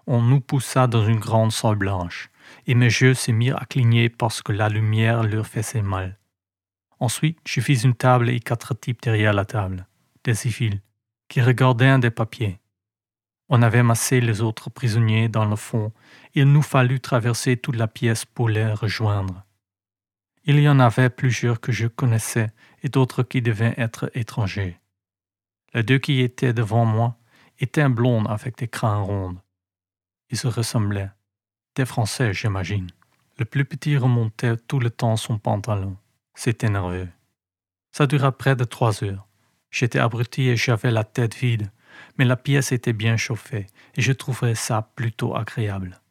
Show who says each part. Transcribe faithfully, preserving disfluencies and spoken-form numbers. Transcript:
Speaker 1: on nous poussa dans une grande salle blanche, et mes yeux se mirent à cligner parce que la lumière leur faisait mal. Ensuite, je vis une table et quatre types derrière la table, des civils, qui regardaient des papiers. On avait massé les autres prisonniers dans le fond. Il nous fallut traverser toute la pièce pour les rejoindre. Il y en avait plusieurs que je connaissais et d'autres qui devaient être étrangers. Les deux qui étaient devant moi étaient blonds avec des crins ronds. Ils se ressemblaient. Des Français, j'imagine. Le plus petit remontait tout le temps son pantalon. C'était nerveux. Ça dura près de trois heures. J'étais abruti et j'avais la tête vide, mais la pièce était bien chauffée et je trouvais ça plutôt agréable.